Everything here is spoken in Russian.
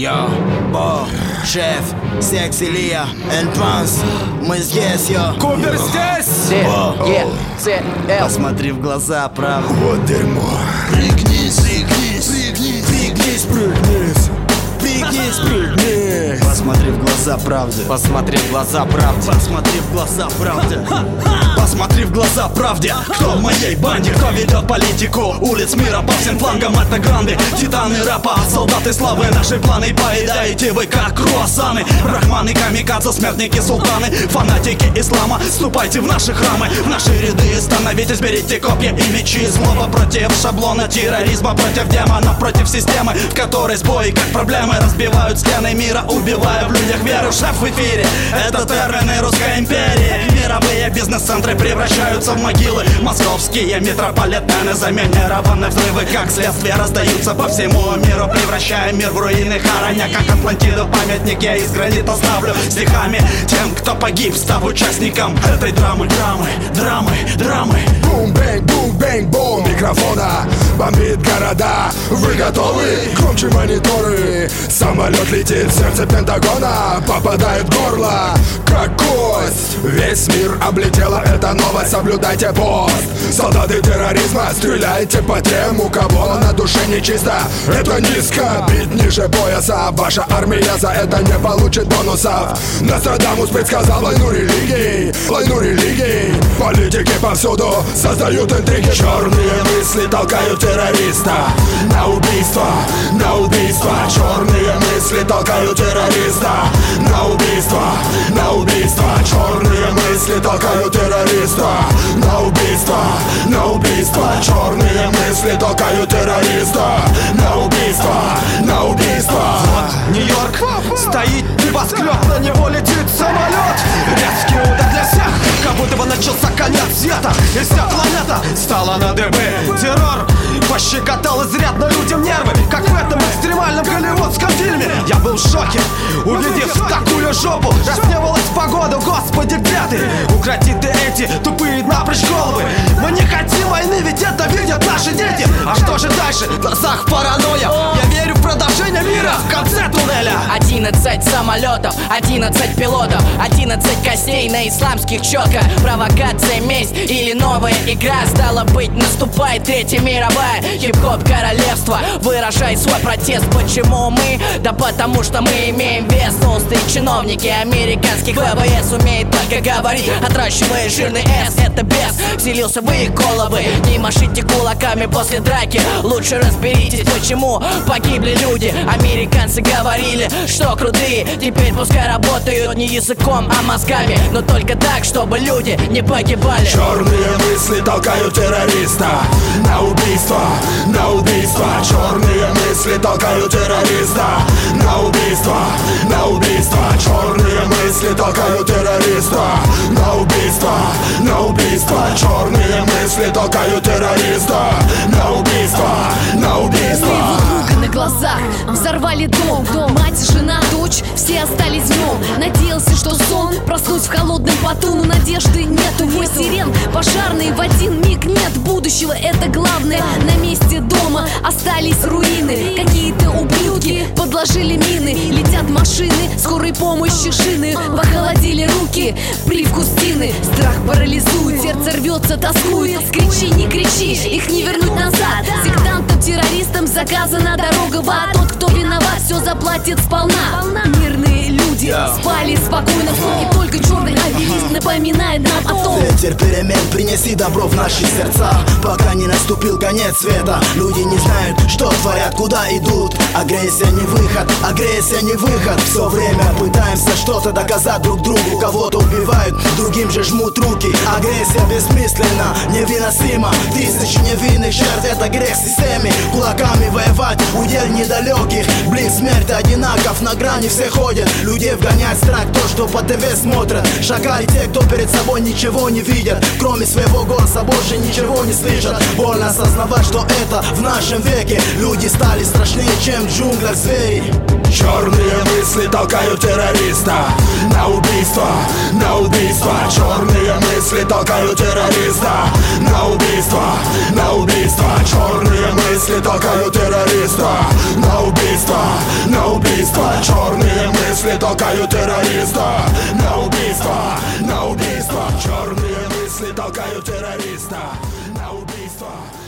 Йо, Бо, Шеф, Секси Лия, Энтранс. Мы здесь, йо. Купер здесь! Посмотри в глаза, правда. Вот дерьмо. Пригнись, пригнись, пригнись, пригнись, пригнись. Пригнись, пригнись. Посмотри в глаза правды. Посмотри в глаза правде. Посмотри в глаза правде. Посмотри в глаза правде. Кто в моей банде? Кто ведет политику улиц мира по всем флангам? Это гранды, титаны рэпа, солдаты славы. Наши планы поедаете вы как круассаны. Брахманы, камикадзе, смертники, султаны, фанатики ислама. Вступайте в наши храмы, в наши ряды. Становитесь, берите копья и мечи. Злоба против шаблона терроризма, против демонов, против системы, в которой сбои как проблемы разбивают стены мира, убивая в людях веру. Шеф в эфире, это термины русской империи. Мировые бизнес-центры превращаются в могилы. Московские метрополитены заминированы. Взрывы как следствие раздаются по всему миру, превращая мир в руины, хороня как Атлантиду. Памятник я из гранита ставлю стихами тем, кто погиб, став участником этой драмы. Драмы. Бум-бэнг, бум-бэнг, бум. Микрофона бомбит города. Вы готовы? Громче мониторы. Самолет летит в сердце Пентагона, попадает в горло, как кость. Весь мир облетела эта новость, соблюдайте пост. Солдаты терроризма, стреляйте по тем, у кого на душе нечисто. Это низко, бить ниже пояса. Ваша армия за это не получит бонусов. Нострадамус предсказал войну религий. Политики повсюду создают интриги. Черные мысли толкают террориста на убийство. Черные мысли толкают террориста на убийство. Черные мысли толкают террориста на убийство. Черные мысли толкают террориста на убийство. Вот Нью-Йорк, стоит небоскреб, на него летит самолет. Резкий удар для всех, как будто бы начался конец света. И вся планета стала на дыбы. Террор пощекотал изрядно людям нервы, как в этом экстремальном голливудском фильме. Я был в шоке, увидев такую жопу. Разневалась погода, господи, где ты? Укроти ты эти тупые напрочь головы. Мы не хотим войны, ведь это видят наши дети. А что же дальше? В глазах паранойя. Я верю в продолжение мира в конце туннеля. 11 самолетов, 11 пилотов, 11 костей на исламских четко. Провокация, месть или новая игра. Стало быть, наступает Третья мировая. Хип-хоп королевство, выражай свой протест. Почему мы? Да потому что мы имеем вес. Толстые чиновники американских ВВС умеют только говорить, отращивая жирный S. Это бес, вселился в их головы. Не машите кулаками после драки. Лучше разберитесь, почему погибли люди. Американцы говорили, что крутые. Теперь пускай работают не языком, а мозгами. Но только так, чтобы люди не погибали. Черные мысли толкают террориста на убийство. Черные мысли толкают террориста на убийство. Черные мысли толкают террориста на убийство. Черные мысли толкают террориста на убийство. На глазах взорвали дом. Мать, жена, дочь, все остались в нем. Надеялся, что сон, проснусь в холодном поту. Но надежды нету, вой сирен пожарные. В один миг нет будущего, это главное. На месте дома остались руины. Какие-то ублюдки подложили мины. Летят машины, скорой помощи шины. Похолодели руки, привкус тины. Страх парализует, сердце рвется, тоскует. Кричи, не кричи, их не вернуть назад. Сектантам, террористам заказана дорога в ад. Тот, кто виноват, все заплатит сполна. Мирные люди спали спокойно. И только черный обелиск напоминает нам о том. Ветер перемен, принеси добро в наши сердца. Пока не наступил конец света. Люди не знают, что творят, куда идут. Агрессия не выход. Все время пытаемся что-то доказать друг другу. Кого-то убивают, другим же жмут руки. Агрессия бессмысленна, невыносима. Тысячи невинных жертв, это грех системе. Кулаками воевать, удел недалеких. Блин, смерть одинаков, на грани все ходят. Людей вгоняет страх, то, что по ТВ смотрят. Шагали те, кто перед собой ничего не видят. Кроме своего голоса больше ничего не слышат. Больно осознавать, что это в нашем веке. Люди стали страшнее, чем в джунглях звери. Черные мысли толкают террориста на убийство. Черные мысли толкают террориста на убийство. Черные мысли толкают террориста на убийство. мысли толкают террориста на убийство, на убийство. Черные мысли толкают террориста на убийство.